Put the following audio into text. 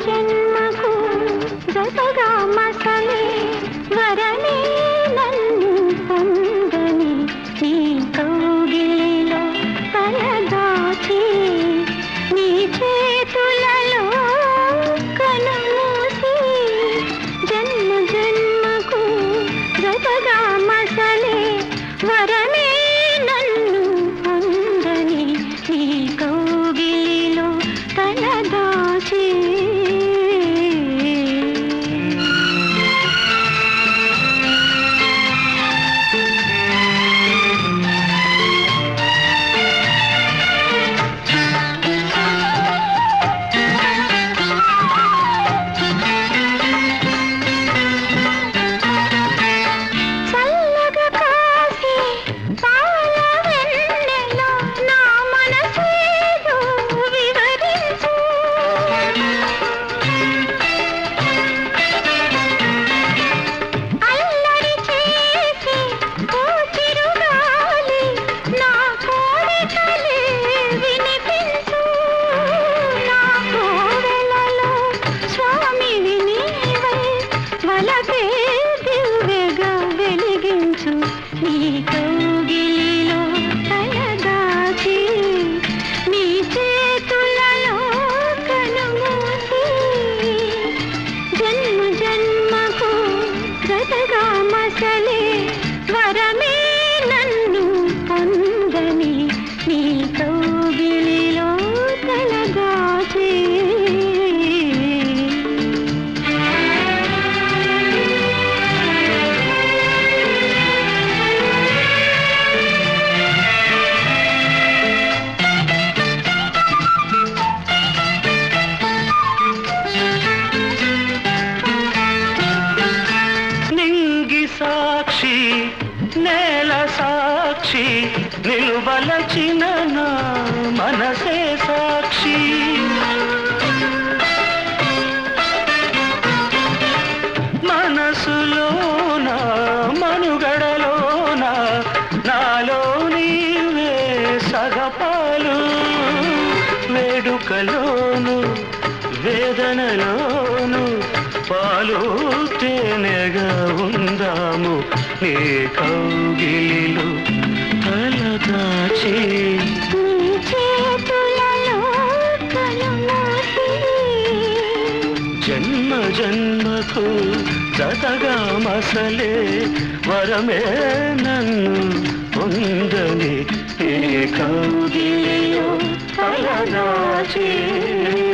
జన్మకు జతగా మసలే వరనే నన్ను పొందని నీ కౌగిలిలో తలదాచి నీ చేతులలో కనుమూసి జన్మ జన్మకు జతగా మసలే వరనే నన్ను పొందని నీ కౌగిలిలో తలదాచి నీ కౌగిలిలో తలదాచి నీ చేతులలో కనుమూసి జన్మ జన్మకు జతగా మసలే వరమే నన్ను పొందని నీ కౌగిలిలో తలదాచి సాక్షి నేల సాక్షి నిలువలచిన నా మనసే సాక్షి మనసులోన మనుగడలోన నాలో నీవే సగపాలు వేడుకలోను వేదనలోను పాలు తేనెగా ఉందాము నీ కౌగిలిలో తలదాచి నీ చేతులలో కనుమూసి జన్మ జన్మకు జతగా మసలే వరమే నన్ను పొందని నీ కౌగిలిలో తలదాచి